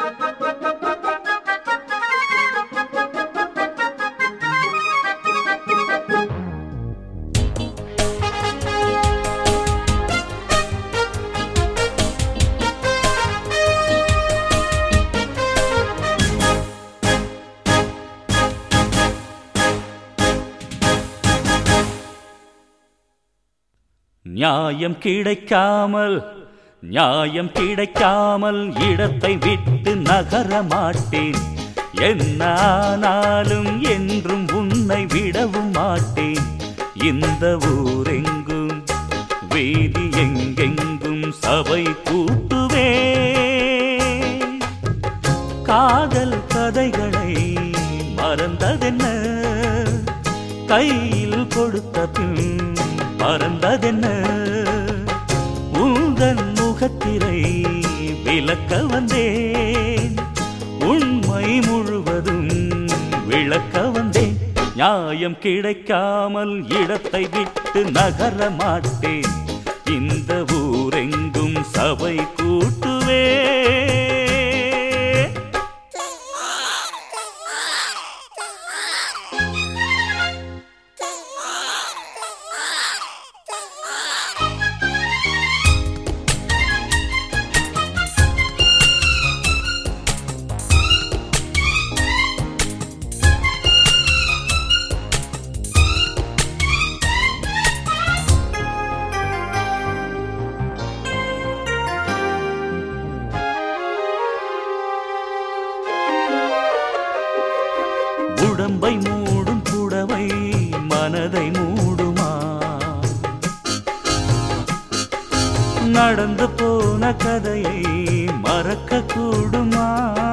நியாயம் கிடைக்காமல் இடத்தை விட்டு நகர மாட்டேன். என்ன ஆனாலும் என்றும் உன்னை விடவும் மாட்டேன். இந்த ஊரெங்கும் வீதி எங்கெங்கும் சபை கூட்டுவேன். காதல் கதைகளை மறந்ததென்ன, கையில் கொடுத்த பின் மறந்ததென்ன, உந்தன் முகத்திரை விளக்க வந்தேன். உண்மை முழுவதும் விளக்க வந்தேன். நியாயம் கிடைக்காமல் இடத்தை விட்டு நகர மாட்டேன். இந்த ஊரெங்கும் சபை கூட்டுவேன். உடம்பை மூடும் புடவை மனதை மூடுமா? நடந்து போன கதையை மறக்க கூடுமா?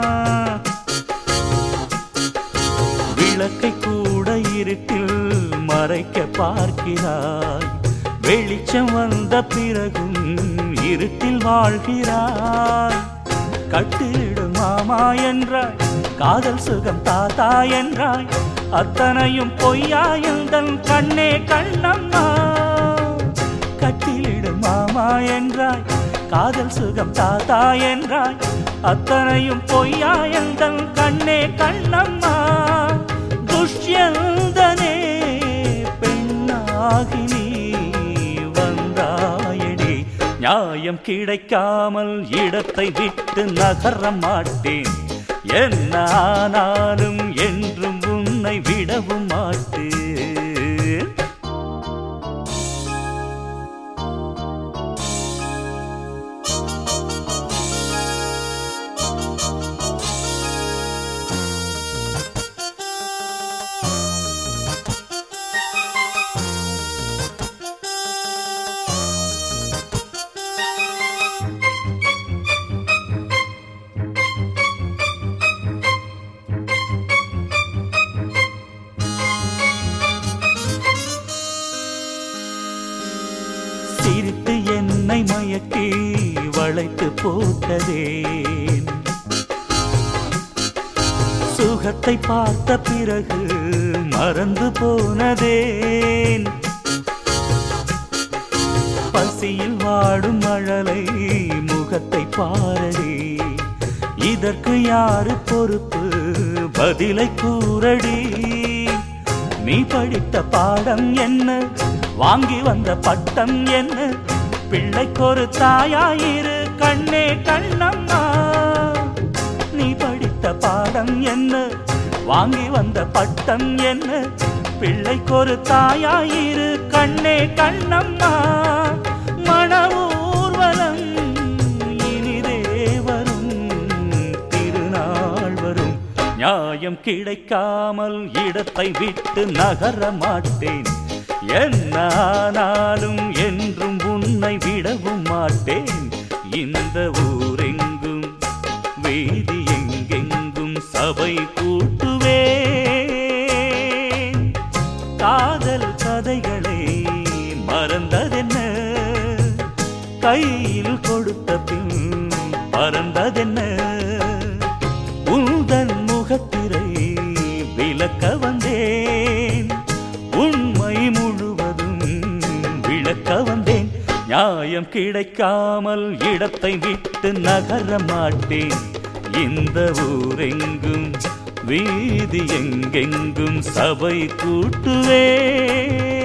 விளக்கை கூட இருட்டில் மறைக்க பார்க்கிறாய். வெளிச்சம் வந்த பிறகும் இருட்டில் வாழ்கிறாய். கட்டிடும் மாமா என்றாய், காதல் சுகம் தாத்தா என்றாய். அத்தனையும் பொய்யா எந்தன் கண்ணே கண்ணம்மா. கட்டிலிடும் மாமா என்றாய், காதல் சுகம் தாத்தா என்றாய். அத்தனையும் பொய்யா எந்தன் கண்ணே கண்ணம்மா. துஷ்யந்தனே பெண்ணாகி நீ வந்தாயடி. நியாயம் கிடைக்காமல் இடத்தை விட்டு நகர மாட்டேன். என்ன ஆனாலும் என்றும் உன்னை விடவும் மாட்டேன். சிரித்து என்னை மயக்கி வளைத்து போட்டதேன். சுகத்தை பார்த்த பிறகு மறந்து போனதேன். பசியில் வாடும் மழலை முகத்தை பாரடி. இதற்கு யாரு பொறுப்பு? பதிலை கூறடி. நீ படித்த பாடம் என்ன? வாங்கி வந்த பட்டம் என்ன? பிள்ளைக்கொரு தாயாயிரு கண்ணே கண்ணம்மா. நீ படித்த பாடம் என்ன? வாங்கி வந்த பட்டம் என்ன? பிள்ளைக்கொரு தாயாயிரு கண்ணே கண்ணம்மா. மன ஊர்வலம் இனிதே வரும், திருநாள் வரும். நியாயம் கிடைக்காமல் இடத்தை விட்டு நகர மாட்டேன். என்ன ஆனாலும் என்றும் உன்னை விடவும் மாட்டேன். இந்த ஊரெங்கும் வீதி எங்கெங்கும் சபை கூட்டுவேன். காதல் கதைகளை மறந்ததென்ன, கையில் கொடுத்த பின் பறந்ததென்ன, உந்தன் முகத்திரை விளக்க வந்தேன். உண்மை முழுவதும் விளக்க வந்தேன். நியாயம் கிடைக்காமல் இடத்தை விட்டு நகர மாட்டேன். இந்த ஊரெங்கும் வீதி எங்கெங்கும் சபை கூட்டுவே